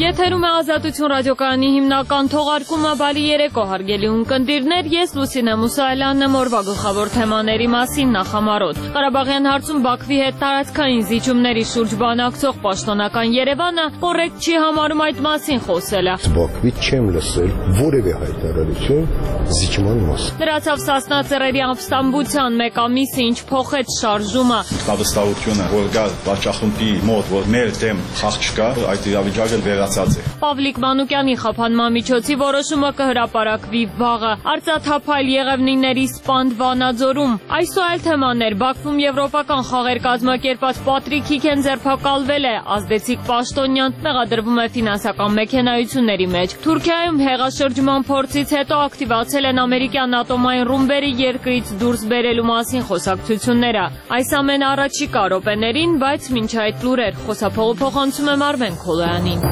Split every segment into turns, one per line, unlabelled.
Եթերում է Ազատություն ռադիոկայանի հիմնական թողարկումը Բալի երեկո, հարգելի ունկնդիրներ, ես Լուսինե Մուսայելյանն եմ օրվա գլխավոր թեմաների մասին նախամարոտ։ Ղարաբաղյան հարցում Բաքվի հետ տարածքային զիջումների շուրջ բանակցող պաշտոնական Երևանը կոռեկտ չի համարում այդ մասին խոսելը։
Բաքվից չեմ լսել որևէ հայտարարություն զիջման մասին։
Լրացավ Սասնա ծռերի ապստամբության մեկ ամիսը, ինչ փոխեց շարժումը։
Վստահությունը, որ գա վարչախմբի մոտ, որ մեր դեմ խաղ չկա, այդ իրավիճակը վերացած է։
Պավլիկ Մանուկյանի խափանման միջոցի որոշումը կհրապարակվի վաղը։ Արծաթափայլ Եղևնիների սպանդ Վանաձորում։ Այսօր թեմաներ Բաքվում եվրոպական խաղեր կազմակերպած Պատրիկ Հիքեն ձերբակալվել է, ազդեցիկ պաշտոնյան մեղադրվում է ֆինանսական մեքենայությունների մեջ։ Թուրքիայում հեղաշրջման փորձից հետո ակտիվացել են ամերիկյան ատոմային ռումբերի երկրից դուրս բերելու մասին խոսակցությունները։ Այս ամենը առաջիկա րոպեներին, բայց մինչ այդ լուրեր խոսափողը փոխանցում եմ Արմեն Քոլոյանին։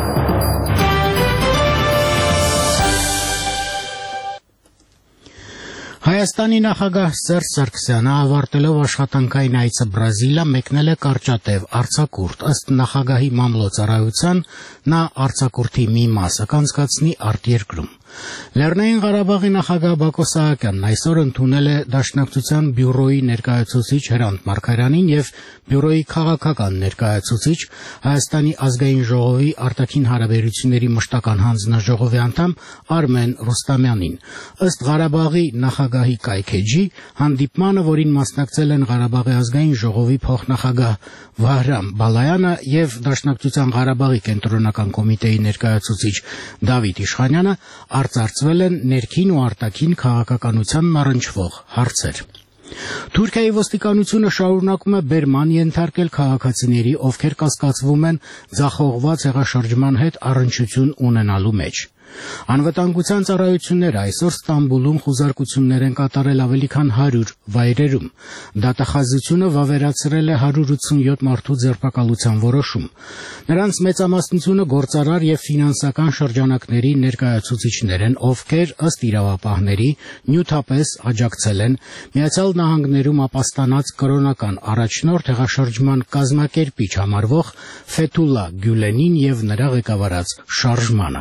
Հայաստանի նախագահ Սերժ Սարգսյանը ավարտելով աշխատանքային այցը Բրազիլիա մեկնել է Կարճատև, արձակուրդ։ Ըստ նախագահի մամլոյցարայության նա արձակուրդի մի մասը կանցկացնի արտերկրում։ Լեռնային Ղարաբաղի նախագահ Բակո Սահակյանն այսօր ընդունել է Դաշնակցության բյուրոյի ներկայացուցիչ Հրանտ Մարգարյանին եւ բյուրոյի քաղաքական ներկայացուցիչ Հայաստանի ազգային ժողովի արտաքին հարաբերությունների մշտական հանձնաժողովի անդամ Արմեն Ռուստամյանին։ Ըստ Ղարաբաղի նախագահի կայքեջի հանդիպմանը, որին մասնակցել են Ղարաբաղի ազգային ժողովի փոխնախագահ Վահրամ Բալայանը եւ Դաշնակցության Ղարաբաղի կենտրոնական կոմիտեի ներկայացուցիչ Դավիթ Իշխանյանը, արծարծվել են ներքին ու արտաքին քաղաքականությանն առնչվող հարցեր։ Թուրքիայի ոստիկանությունը շարունակում է բերման ենթարկել քաղաքացիների, ովքեր կասկածվում են ձախողված հեղաշրջման հետ առնչություն ունենալու մեջ։ Անվտանգության ծառայությունները այսօր Ստամբուլում խուզարկություններ են կատարել ավելի քան 100 վայրերում։ Դատախազությունը վավերացրել է 187 մարդու ձերբակալության որոշում։ Նրանց մեծամասնությունը գործարար եւ ֆինանսական շրջանակների ներկայացուցիչներ են, ովքեր ըստ իրավապահների նյութապես աջակցել են Միացյալ Նահանգներում ապաստանած կրոնական առաջնորդ հեղաշրջման կազմակերպիչ համարվող Ֆեթուլա Գյուլենին եւ նրա ղեկավարած շարժմանը։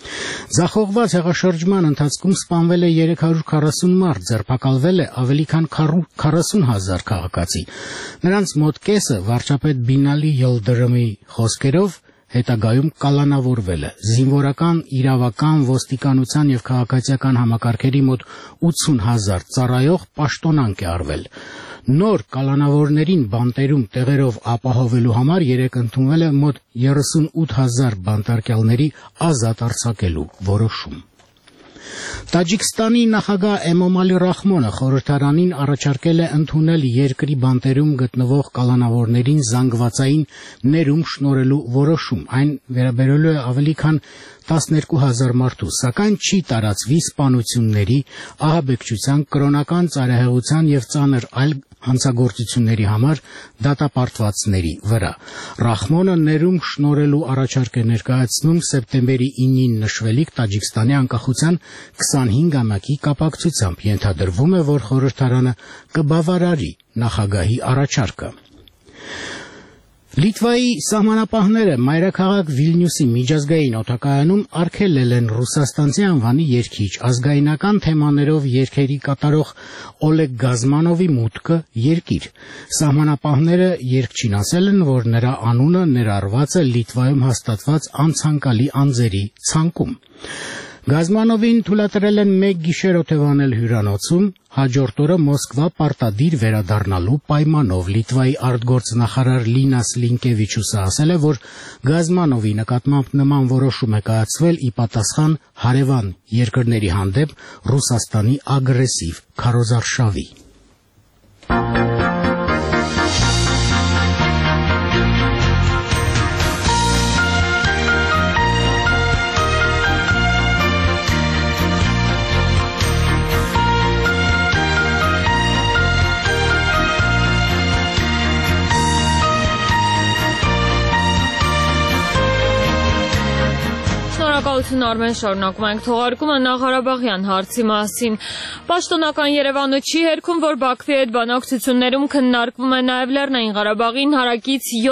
Ձախողված հեղաշրջման ընթացքում սպանվել է 340 մարդ, ձերբակալվել է ավելի քան 40,000 քաղաքացի։ Նրանց մոտ կեսը վարչապետ Բինալի Յիլդրիմի խոսքերով հետագայում կալանավորվել է։ Զինվորական, իրավական, ոստիկանության եւ քաղաքացիական համակարգերի մոտ 80,000 ծառայող պաշտոնանկ է արվել։ Նոր կալանավորներին բանտերում տեղերով ապահովելու համար երեկ ընդունվել է մոտ 38,000 բանտարկյալների ազատ արձակելու որոշում։ Տաջիկստանի նախագահ Էմոմալի Ռախմոնը խորհրդարանին առաջարկել է ընդունել երկրի բանտերում գտնվող կալանավորներին զանգվածային ներում շնորհելու որոշում։ Այն վերաբերելու է ավելի քան 12,000 մարդու, սակայն չի տարածվի սպանությունների, ահաբեկչության, կրոնական ծայրահեղության եւ ծանր այլ հանցագործությունների համար դատապարտվածների վրա։ Ռախմոնը ներում շնորհելու առաջարկ է ներկայացնում սեպտեմբերի 9-ին նշվելիք Տաջիկստանի անկախության 25-ամյակի կապակցությամբ։ Ենթադրվում է, որ խորհրդարանը կբավարարի նախագահի առաջարկը։ Լիտվայի սահմանապահները մայրաքաղաք Վիլնյուսի միջազգային օդակայանում արգելել են ռուսաստանցի անվանի երգիչ, ազգայնական թեմաներով երգերի կատարող Օլեգ Գազմանովի մուտքը երկիր։ Սահմանապահները երգչին ասել են, որ նրա անունը ներառված է Լիտվայում հաստատված անցանկալի անձերի ցանկում։ Գազմանովին թույլատրել են մեկ գիշեր օթևանել հյուրանոցում, հաջորդ օրը Մոսկվա պարտադիր վերադառնալու պայմանով։ Լիտվայի արտգործնախարար Լինաս Լինկևիչուսը ասել է, որ Գազմանովի նկատմամբ նման որոշում է կայացվել ի պատասխան հարևան երկրների հանդեպ Ռուսաստանի ագրեսիվ քարոզարշավի։
Շնորհակալություն Արմեն, շարունակում ենք թողարկումը Ղարաբաղյան հարցի մասին։ Պաշտոնական Երևանը չի հերքում, որ Բաքվի հետ բանակցություններում քննարկվում է նաև Լեռնային Ղարաբաղին հարակից